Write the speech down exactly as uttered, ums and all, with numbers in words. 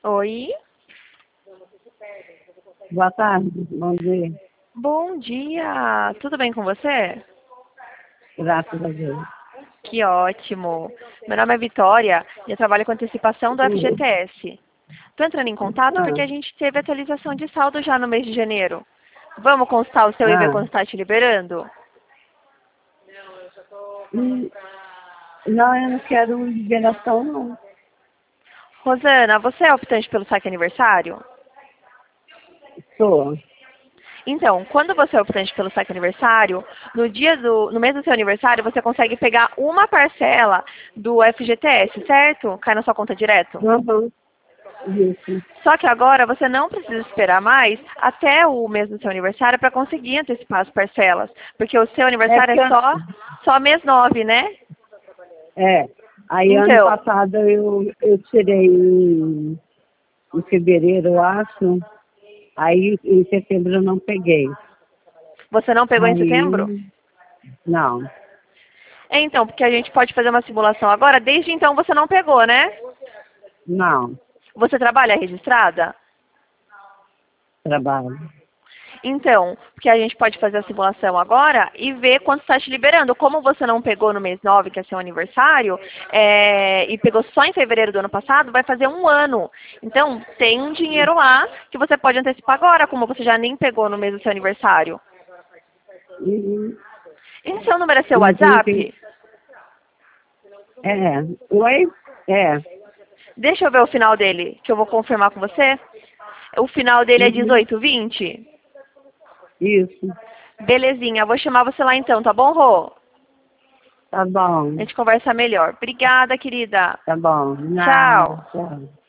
Oi? Boa tarde, bom dia. Bom dia! Tudo bem com você? Graças a Deus. Que ótimo! Meu nome é Vitória e eu trabalho com antecipação do F G T S. Estou entrando em contato porque a Ah, gente teve atualização de saldo já no mês de janeiro. Vamos constar o seu e ver ah, quando está te liberando? hum, não, eu não quero liberação, não. Rosana, você é optante pelo saque aniversário? Sou. Então, quando você é optante pelo saque aniversário, no dia do, no mês do seu aniversário, você consegue pegar uma parcela do F G T S, certo? Cai na sua conta direto. Uhum. Isso. Só que agora você não precisa esperar mais até o mês do seu aniversário para conseguir antecipar as parcelas, porque o seu É aniversário que, é eu- só só mês nove, né? é, aí ano Então, passado eu, eu tirei em, em fevereiro, eu acho, aí em setembro eu não peguei. você não pegou em setembro? Aí, não, É, então, porque a gente pode fazer uma simulação agora. Desde então você não pegou, né? não, Você trabalha registrada? trabalho. Então, porque a gente pode fazer a simulação agora e ver quanto está te liberando. Como você não pegou no mês nove, que é seu aniversário, é, e pegou só em fevereiro do ano passado, vai fazer um ano. Então, tem um dinheiro lá que você pode antecipar agora, como você já nem pegou no mês do seu aniversário. Uhum. E seu número é seu Mas eu não tenho. WhatsApp? É, oi? É. Deixa eu ver o final dele, que eu vou confirmar com você. O final dele é Uhum. dezoito vinte. Isso. Belezinha, vou chamar você lá então, tá bom, Rô? Tá A bom. gente conversa melhor. Obrigada, querida. Tá bom. Nada. Tchau. Tchau.